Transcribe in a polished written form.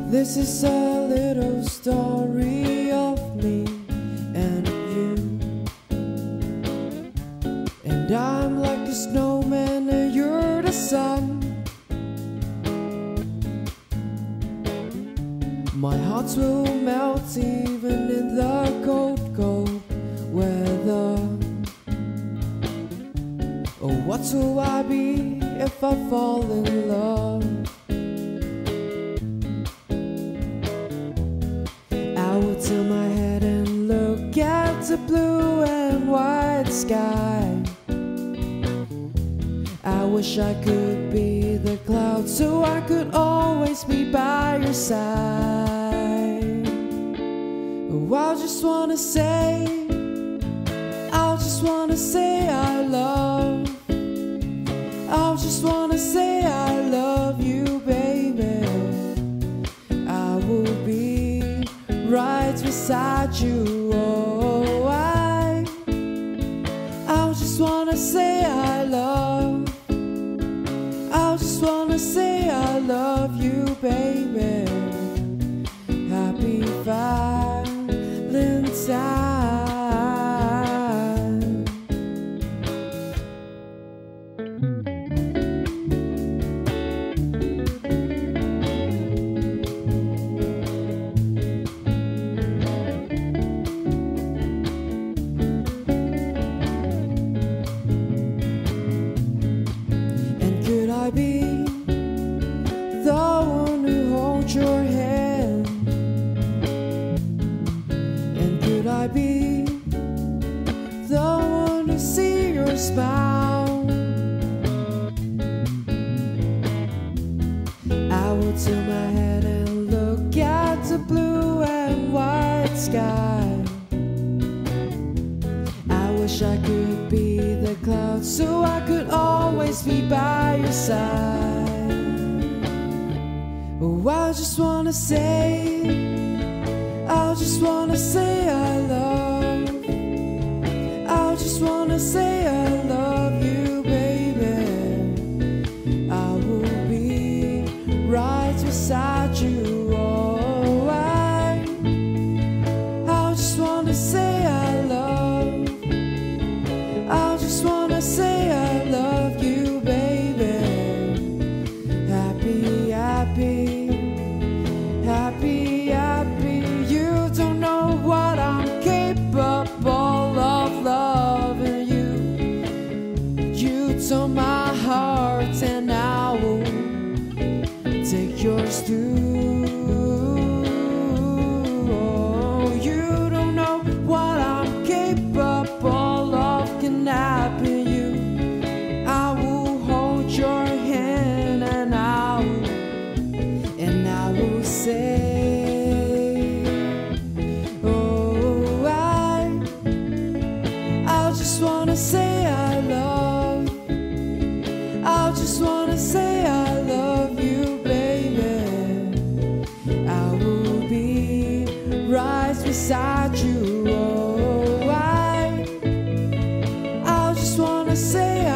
This is a little story of me and you. And I'm like a snowman and you're the sun. My heart will melt even in the cold, cold weather. Oh, what will I be if I fall in love? I would turn my head and look at the blue and white sky. I wish I could be the cloud so I could always be by your side. Oh, I just wanna say I love. I just wanna say I love you, baby. I will be right beside you. Oh, I just wanna say I love. I just wanna say I love you, baby. Happy Valentine. Could I be the one who holds your hand? And could I be the one to see your smile? I would turn my head and look at the blue and white sky. I wish I could be the cloud so I could always be by your side. Oh, I just wanna say I love. I just wanna say I love you, baby. I will be right beside you. Oh, I just wanna say I love. I just wanna say I love you, baby. Happy, happy, happy, happy. You don't know what I'm capable of loving you. You took my heart and I will take yours too. Oh, you don't know what I'm capable of kidnapping you. I will hold your hand and I will say, oh, I just wanna say I love. I just wanna say I love you, baby. I will be right beside you. Oh, I just wanna say